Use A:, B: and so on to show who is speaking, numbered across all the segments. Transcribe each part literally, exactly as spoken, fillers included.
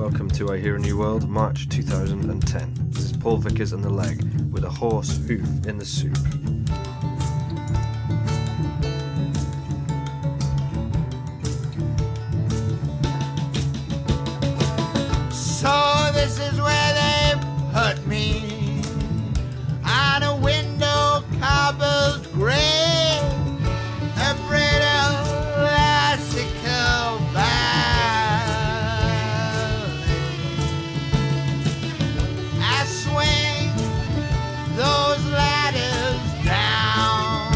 A: welcome to I Hear a New World, March two thousand ten. This is Paul Vickers and the Leg with a horse hoof in the soup.
B: So this is where they put me, on a window cobbled grey, a brittle classical valley. I swing those ladders down,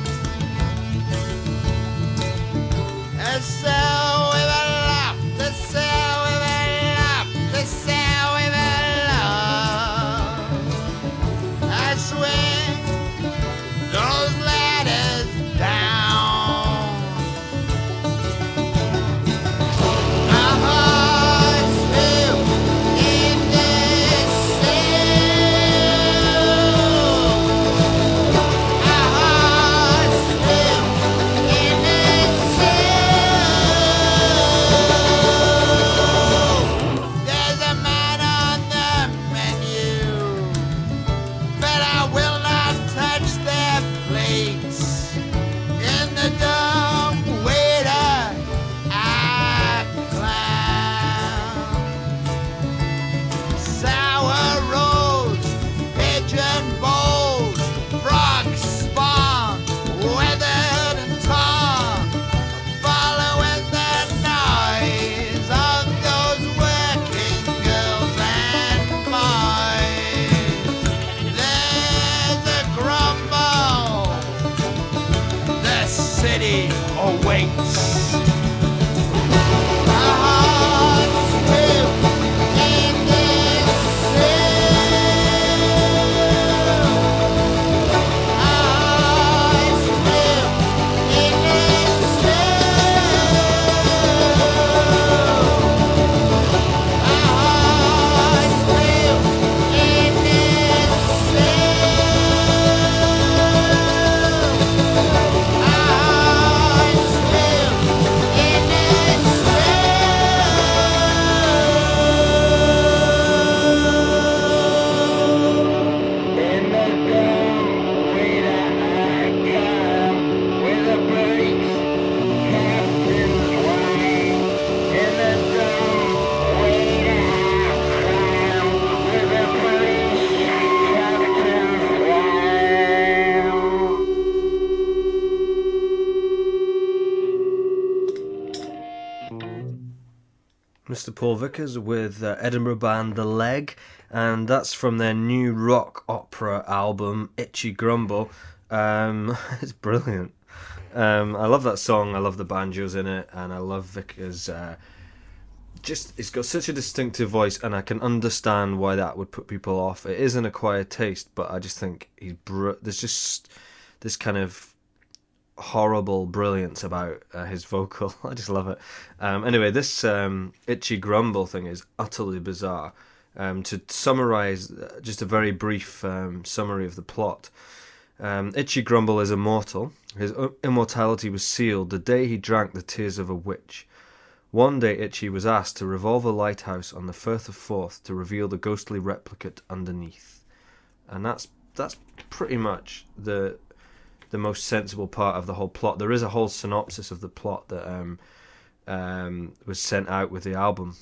B: a cell with a loft, a cell with a loft, a cell with a loft. I swing those ladders down. My heart's filled in this cell. My heart's filled in this cell. There's a man on the menu, but I will not touch their plates. In the dumb waiter I clown. Sour rolls, pigeon bowls, frog spawn, weathered and torn, following the noise of those working girls and boys. There's a grumble, the city awaits. My heart's filled in this cell. My heart's filled in this cell. My heart's filled in this cell. My heart's filled in this In the dumb waiter I come, with a police captain's wife. In the dumb waiter I come, with a police captain's wife.
A: Mister Paul Vickers with uh, Edinburgh band The Leg, and that's from their new rock opera album Itchy Grumble. Um, it's brilliant. Um, I love that song. I love the banjos in it, and I love Vickers. Uh, just it's got such a distinctive voice, and I can understand why that would put people off. It is an acquired taste, but I just think he's br- there's just this kind of horrible brilliance about uh, his vocal. I just love it. Um, anyway, this um, Itchy Grumble thing is utterly bizarre. Um, to summarise, uh, just a very brief um, summary of the plot. Um, Itchy Grumble is immortal. His uh, immortality was sealed the day he drank the tears of a witch. One day Itchy was asked to revolve a lighthouse on the Firth of Forth to reveal the ghostly replicate underneath. And that's that's pretty much the the most sensible part of the whole plot. There is a whole synopsis of the plot that um, um, was sent out with the album,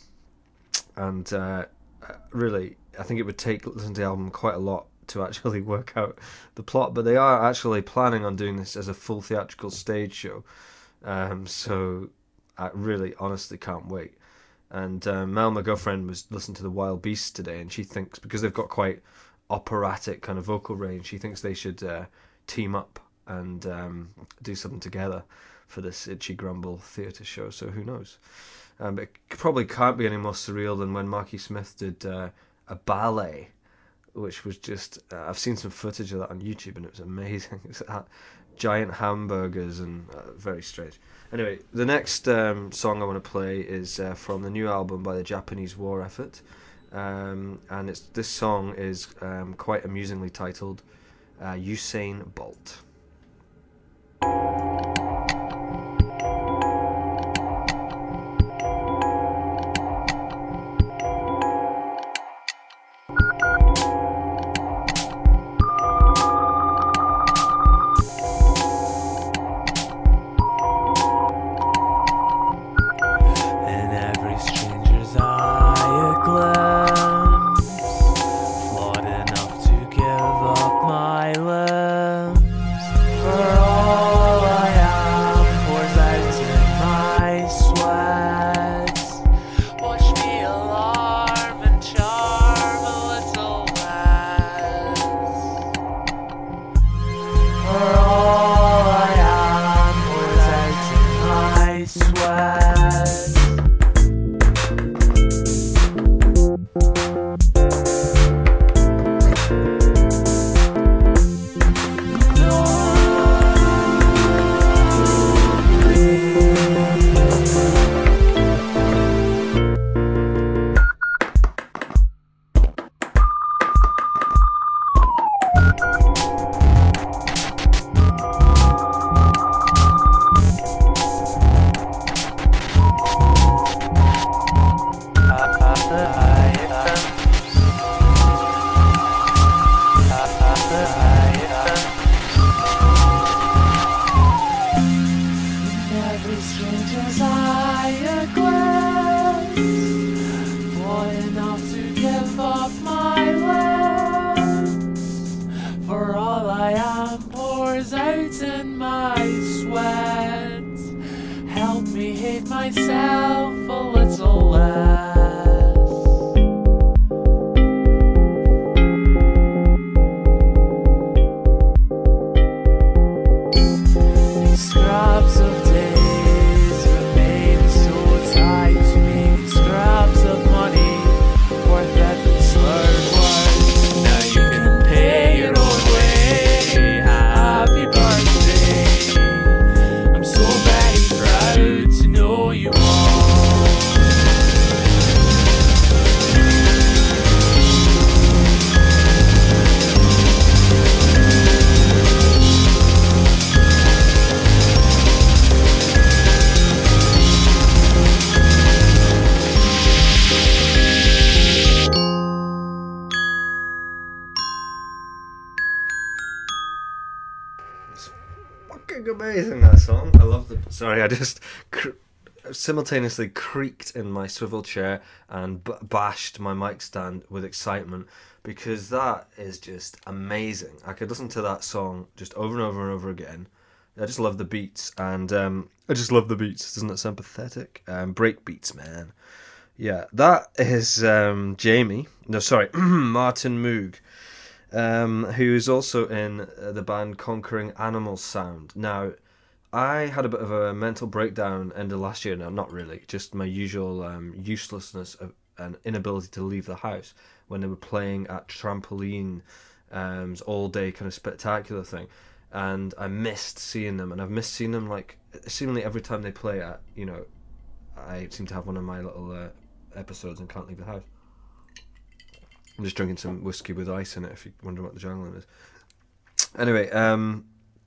A: and uh, really, I think it would take listening to the album quite a lot to actually work out the plot. But they are actually planning on doing this as a full theatrical stage show, um, so I really, honestly can't wait. And uh, Mel, my girlfriend, was listening to the Wild Beasts today, and she thinks because they've got quite operatic kind of vocal range, she thinks they should uh, team up and um, do something together for this Itchy Grumble theatre show. So who knows? Um, but it probably can't be any more surreal than when Marky Smith did uh, a ballet, which was just... Uh, I've seen some footage of that on YouTube, and it was amazing. It's uh, giant hamburgers and uh, very strange. Anyway, the next um, song I want to play is uh, from the new album by the Japanese War Effort. Um, and it's this song is um, quite amusingly titled uh, Usain Bolt.
C: Boy enough to give up my lands, for all I am pours out in my sweat. Help me hate myself a little less. Scraps of days remain so tied to me. Scraps of money worth every slurred word. Now you can pay your own way. Happy birthday. I'm so very proud to know you all.
A: Fucking amazing, that song. I love the. Sorry, I just cr- simultaneously creaked in my swivel chair and b- bashed my mic stand with excitement because that is just amazing. I could listen to that song just over and over and over again. I just love the beats, and um, I just love the beats. Doesn't that sound pathetic? Um, break beats, man. Yeah, that is um, Jamie. No, sorry, Martin Moog. Um, who is also in uh, the band Conquering Animal Sound. Now, I had a bit of a mental breakdown end of last year. No, not really. Just my usual um, uselessness of, and inability to leave the house when they were playing at Trampoline, um, all day kind of spectacular thing. And I missed seeing them, and I've missed seeing them like seemingly every time they play at, you know, I seem to have one of my little uh, episodes and can't leave the house. I'm just drinking some whiskey with ice in it, if you wonder what the jangling is. Anyway, um,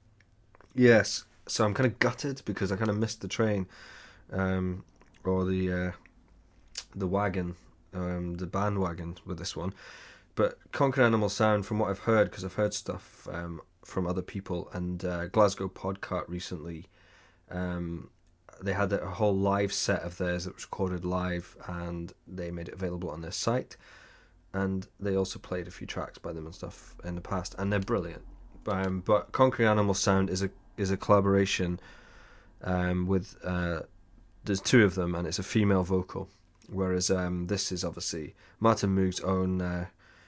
A: yes, so I'm kind of gutted because I kind of missed the train, um, or the uh, the wagon, um, the bandwagon with this one. But Conquer Animal Sound, from what I've heard, because I've heard stuff um, from other people, and uh, Glasgow Podcart recently, um, they had a whole live set of theirs that was recorded live, and they made it available on their site. And they also played a few tracks by them and stuff in the past, and they're brilliant. Um, but Conquering Animal Sound is a is a collaboration um, with uh, there's two of them, and it's a female vocal, whereas um, this is obviously Martin Moog's own uh,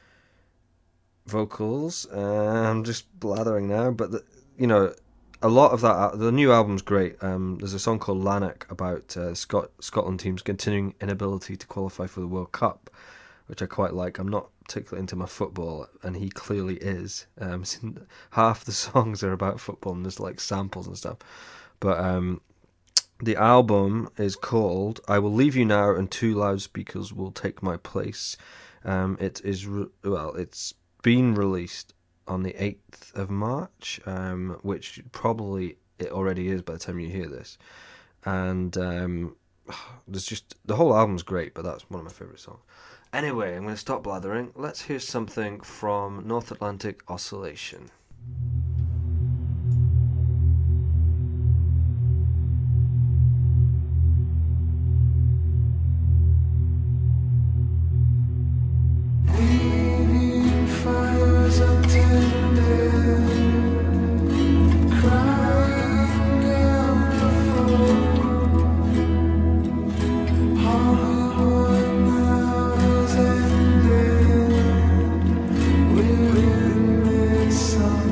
A: vocals. Uh, I'm just blathering now, but the, you know, a lot of that. The new album's great. Um, there's a song called Lanark about uh, Scot- Scotland team's continuing inability to qualify for the World Cup, which I quite like. I'm not particularly into my football, and he clearly is. Um, half the songs are about football, and there's like samples and stuff. But um, the album is called "I Will Leave You Now, and Two Loudspeakers Will Take My Place." Um, it is re- well, it's been released on the eighth of March, um, which probably it already is by the time you hear this. And um, there's just the whole album's great, but that's one of my favourite songs. Anyway, I'm going to stop blathering. Let's hear something from North Atlantic Oscillation.
D: We're in this song.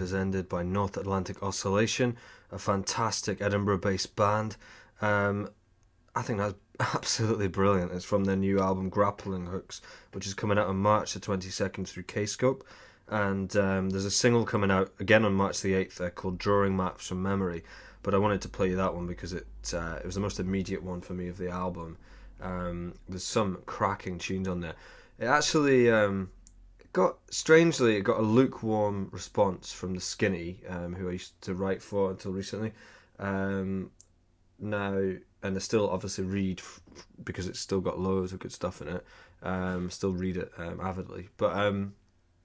A: represented by North Atlantic Oscillation, a fantastic Edinburgh-based band. Um, I think that's absolutely brilliant. It's from their new album Grappling Hooks, which is coming out on March the twenty-second through Kscope. And um, there's a single coming out again on March the eighth uh, called Drawing Maps from Memory. But I wanted to play you that one because it uh, it was the most immediate one for me of the album. Um, there's some cracking tunes on there. It actually um, got, strangely, it got a lukewarm response from the Skinny, um, who I used to write for until recently. Um, now, and I still obviously read f- because it's still got loads of good stuff in it. Um, still read it um, avidly. But um,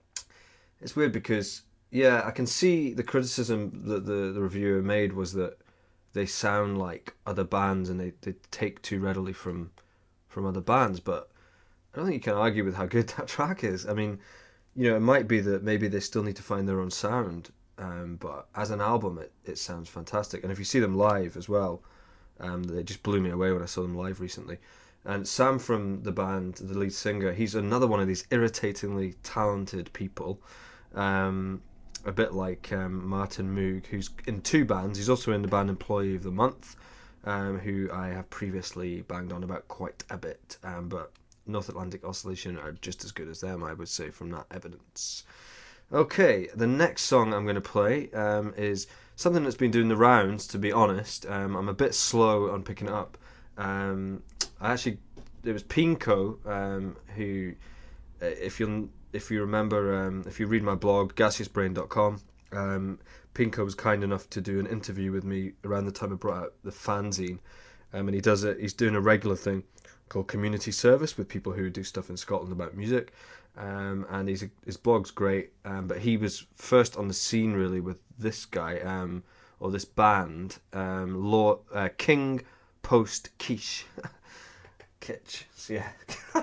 A: it's weird because, yeah, I can see the criticism that the, the reviewer made was that they sound like other bands and they, they take too readily from from other bands, but I don't think you can argue with how good that track is. I mean, you know, it might be that maybe they still need to find their own sound, um, but as an album, it, it sounds fantastic. And if you see them live as well, um, they just blew me away when I saw them live recently. And Sam from the band, the lead singer, he's another one of these irritatingly talented people. Um, a bit like um, Martin Moog, who's in two bands. He's also in the band Employee of the Month, um, who I have previously banged on about quite a bit. Um, but North Atlantic Oscillation are just as good as them, I would say, from that evidence. Okay, the next song I'm going to play um, is something that's been doing the rounds, to be honest. Um, I'm a bit slow on picking it up. Um, I actually, it was Pinko, um, who, if you'll... If you remember, um, if you read my blog, gaseous brain dot com, um, Pinko was kind enough to do an interview with me around the time I brought out the fanzine. Um, and he does it, he's doing a regular thing called Community Service with people who do stuff in Scotland about music. Um, and he's a, his blog's great, um, but he was first on the scene really with this guy, um, or this band, um, Law, uh, King Post Quiche. Kitsch, so yeah.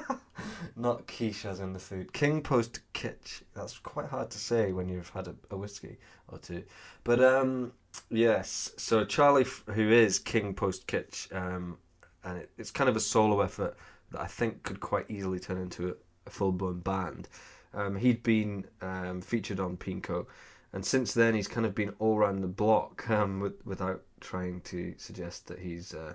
A: Not quiche as in the food. King Post Kitsch. That's quite hard to say when you've had a, a whiskey or two. But um, yes, so Charlie, who is King Post Kitsch, um, and it, it's kind of a solo effort that I think could quite easily turn into a, a full-blown band. Um, he'd been um, featured on Pinko, and since then he's kind of been all around the block um, with, without trying to suggest that he's... Uh,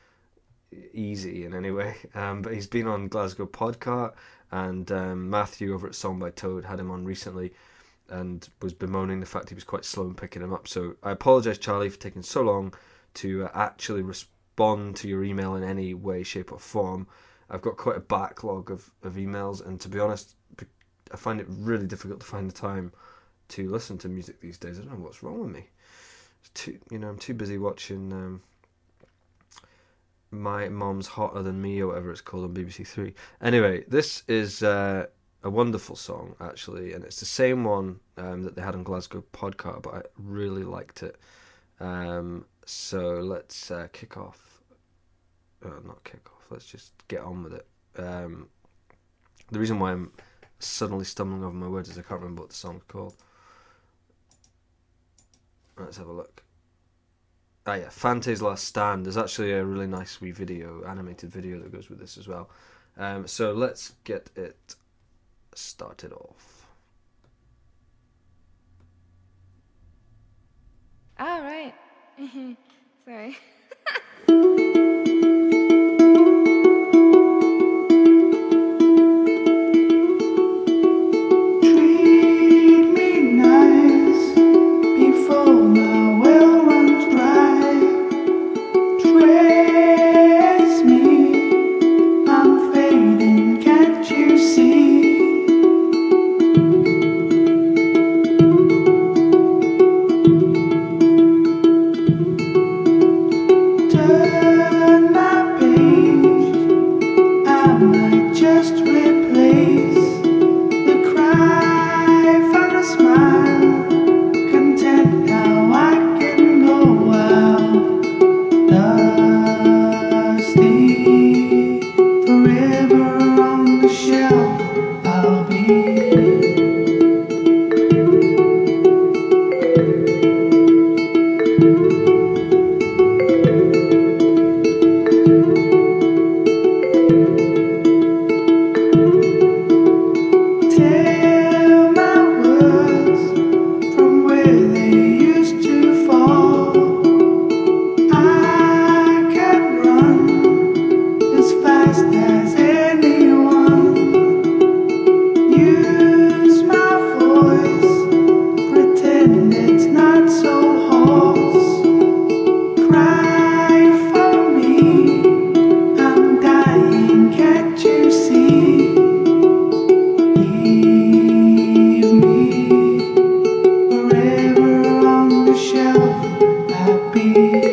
A: easy in any way, um, but he's been on Glasgow Podcast, and um, Matthew over at Song by Toad had him on recently and was bemoaning the fact he was quite slow in picking him up. So I apologise, Charlie, for taking so long to uh, actually respond to your email in any way, shape or form. I've got quite a backlog of, of emails, and to be honest, I find it really difficult to find the time to listen to music these days. I don't know what's wrong with me. It's too, you know, I'm too busy watching um, My Mom's Hotter Than Me, or whatever it's called on B B C Three. Anyway, this is uh, a wonderful song, actually, and it's the same one um, that they had on Glasgow Podcast, but I really liked it. Um, so let's uh, kick off. Uh, not kick off, let's just get on with it. Um, the reason why I'm suddenly stumbling over my words is I can't remember what the song's called. Let's have a look. Ah yeah, Fante's Last Stand. There's actually a really nice wee video, animated video that goes with this as well. Um, so let's get it started off.
D: All right. Sorry.
E: Treat me nice before my well runs dry. Trace me, I'm fading, can't you see? Turn shelf happy.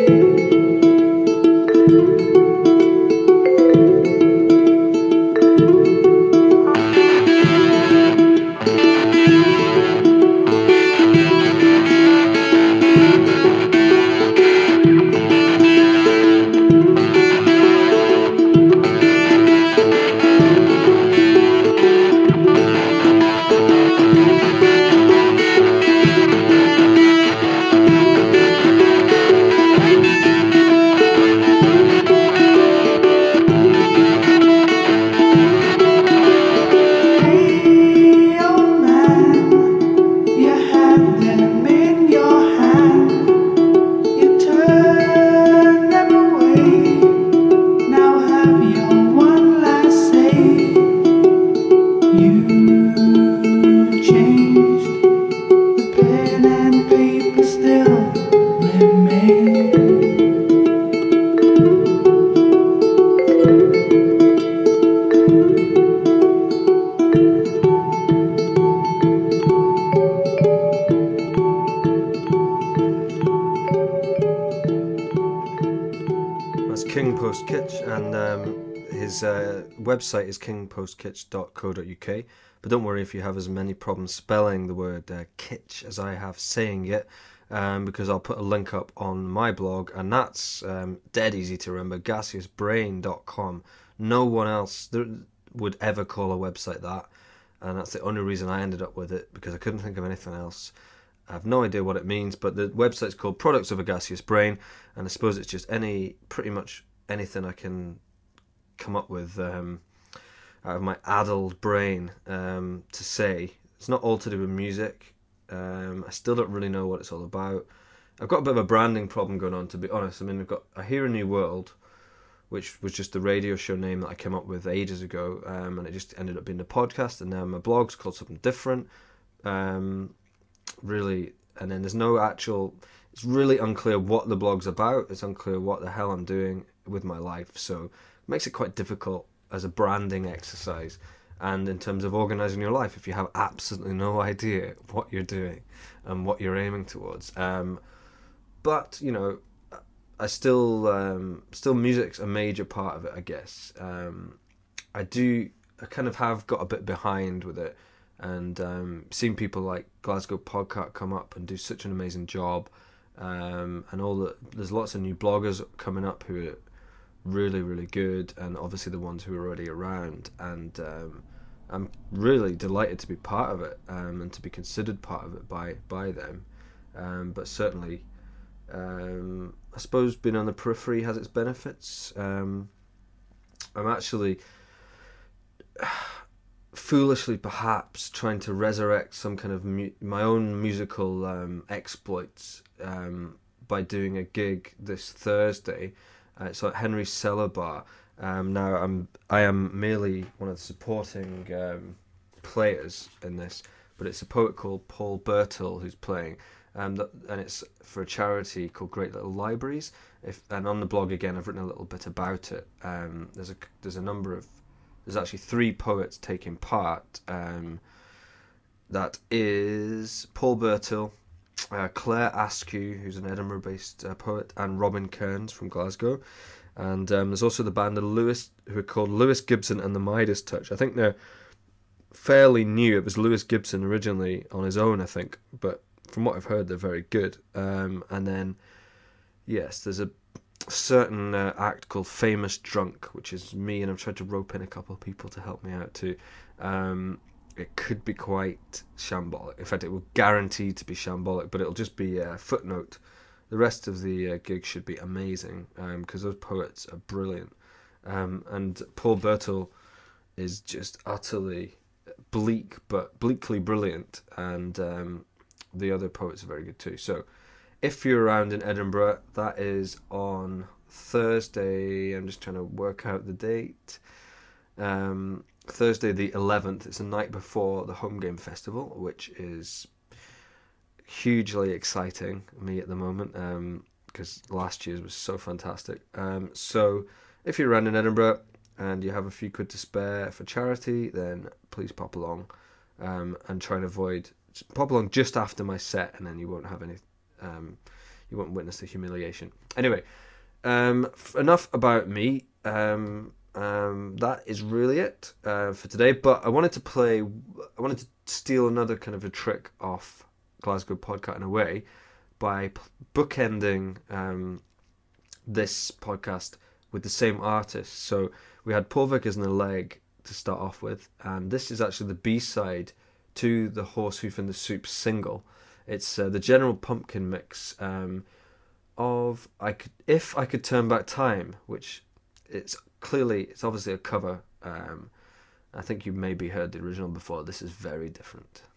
E: Hey, old man, you have them in your hand. You turn them away. Now have your one last say. You changed, the pen and paper still remain.
A: That's King Post Kitsch, and um, his uh, website is king post kitsch dot co dot uk. But don't worry if you have as many problems spelling the word uh, kitsch as I have saying it, um, because I'll put a link up on my blog, and that's um, dead easy to remember, gaseous brain dot com. No one else there would ever call a website that, and that's the only reason I ended up with it, because I couldn't think of anything else. I have no idea what it means, but the website's called Products of a Gaseous Brain, and I suppose it's just any, pretty much anything I can come up with um, out of my addled brain um, to say. It's not all to do with music. Um, I still don't really know what it's all about. I've got a bit of a branding problem going on, to be honest. I mean, I've got I Hear a New World, which was just the radio show name that I came up with ages ago, um, and it just ended up being a podcast, and now my blog's called something different. Um, really, and then there's no actual, it's really unclear what the blog's about. It's unclear what the hell I'm doing with my life, so it makes it quite difficult as a branding exercise, and in terms of organizing your life if you have absolutely no idea what you're doing and what you're aiming towards. Um, but you know, I still um, still music's a major part of it, I guess. Um, I do I kind of have got a bit behind with it, and um, seeing people like Glasgow Podcast come up and do such an amazing job, um, and all the there's lots of new bloggers coming up who are really really good, and obviously the ones who are already around, and um, I'm really delighted to be part of it, um, and to be considered part of it by by them. Um, but certainly, um, I suppose being on the periphery has its benefits. Um, I'm actually foolishly perhaps trying to resurrect some kind of mu- my own musical um, exploits um, by doing a gig this Thursday. Uh, it's at Henry's Cellar Bar. Um, now I'm I am merely one of the supporting um, players in this, but it's a poet called Paul Birtle who's playing, um, that, and it's for a charity called Great Little Libraries. If and on the blog again, I've written a little bit about it. Um, there's a there's a number of There's actually three poets taking part. Um, that is Paul Birtle, uh, Claire Askew, who's an Edinburgh-based uh, poet, and Robin Kearns from Glasgow. And um, there's also the band of Lewis, who are called Lewis Gibson and the Midas Touch. I think they're fairly new. It was Lewis Gibson originally on his own, I think. But from what I've heard, they're very good. Um, and then, yes, there's a certain uh, act called Famous Drunk, which is me, and I've tried to rope in a couple of people to help me out too. Um, it could be quite shambolic. In fact, it will guarantee to be shambolic, but it'll just be a footnote. The rest of the uh, gig should be amazing, because um, those poets are brilliant. Um, and Paul Birtle is just utterly bleak, but bleakly brilliant, and um, the other poets are very good too. So if you're around in Edinburgh, that is on Thursday. I'm just trying to work out the date. Um, Thursday the eleventh. It's the night before the Home Game Festival, which is hugely exciting me at the moment, because um, last year's was so fantastic. Um, so if you're around in Edinburgh and you have a few quid to spare for charity, then please pop along, um, and try and avoid pop along just after my set, and then you won't have any um, you won't witness the humiliation. Anyway, um, f- enough about me. Um, um, that is really it uh, for today. But I wanted to play. I wanted to steal another kind of a trick off Glasgow Podcast in a way by p- bookending um, this podcast with the same artist. So we had Paul Vickers and the Leg to start off with, and this is actually the B-side to the Horse Hoof in the Soup single. It's uh, the General Pumpkin mix um, of I could If I Could Turn Back Time, which it's clearly it's obviously a cover. Um, I think you maybe heard the original before. This is very different.